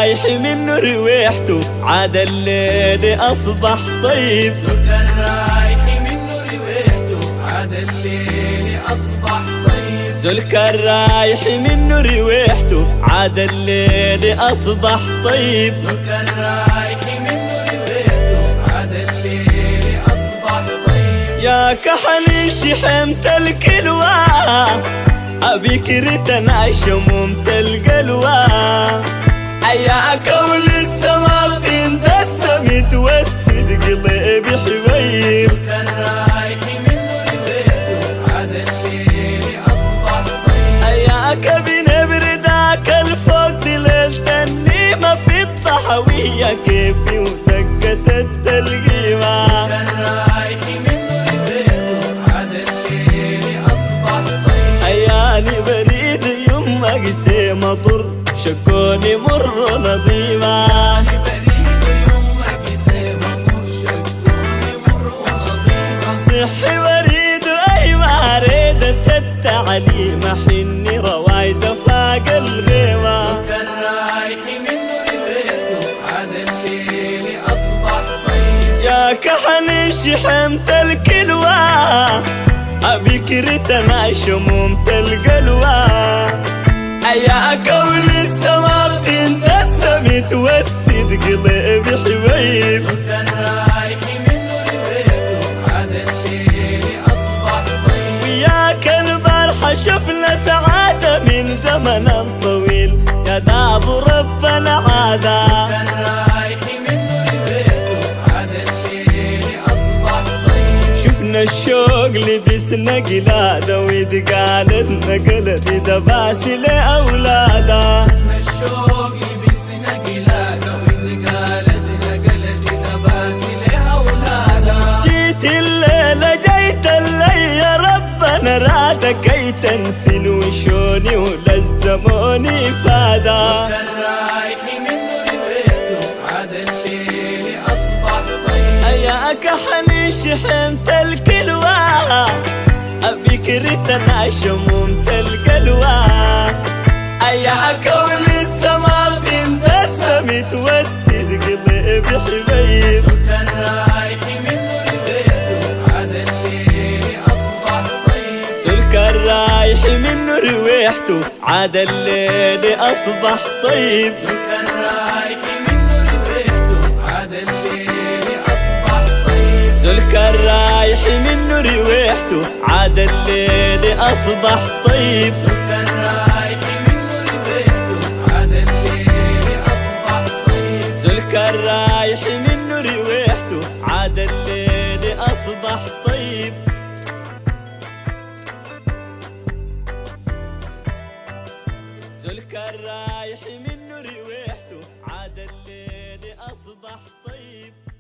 رايح منه رويحته عاد الليل أصبح طيب. سكر رايح منه رويحته عاد الليل أصبح طيب. سكر رايح منه رويحته عاد الليل أصبح طيب. سكر رايح منه رويحته عاد الليل أصبح طيب. يا كحل شحمت الكلوى أبيك ريتنا شمومت القلوى. يا كول السماء تندسم توسد قلبي حبيب. سكر رايح منه رويحته عاد الليل أصبح طيب. يا كبن برداك الفوق ليلة النيمة في الطحوية كيفي ودقة التلقيمة. سكر رايح منه رويحته عاد الليل أصبح طيب. أياني بريد يما قسي مطر شكوني مر نظيمة. أنا بريد يما قسي مطر شكوني مر ونظيمة. صحي بريد أي ما ريدت التعليمة حني روايد فاق الغيمة. سكر رايح منه رويحته عاد الليل أصبح طيب. يا كحل شحمت الكلوى أبيك ريتنا شمومت القلوى. يا كون السماء تندسم توسد قلبي حبيب. سكر رايح منه رويحته عاد الليل أصبح طيب. وياك البارحة شفنا سعادة من زمن طويل يا داب ربنا عادة. سكر رايح منه رويحته عاد الليل أصبح طيب. شفنا الشوق لبسنا قلادة ويتقالد نقلت دباسي لأولادة. شفنا الشوق لبسنا قلادة ويتقالد نقلت دباسي لأولادها. جيت الليلة جيت الليل يا ربنا رادك كي تنفن وشوني ولزموني فادا. سكر رايح منه رويحته عاد الليل أصبح طيب. يا كحني شحمت الكلوى أبيك ريتنا شمومت القلوى. يا كون السماء تندسم توسد قلبي حبيب. سكر رايح منه رويحته عاد الليل أصبح طيب. سكر رايح منه رويحته عاد الليل أصبح طيب. سكر رايح منه رويحته عاد الليل أصبح طيب. سكر رايح منه رويحته عاد الليل أصبح طيب. سكر رايح منه رويحته عاد الليل أصبح طيب. سكر رايح منه رويحته عاد الليل أصبح طيب. سكر رايح منه رويحته عاد الليل أصبح طيب.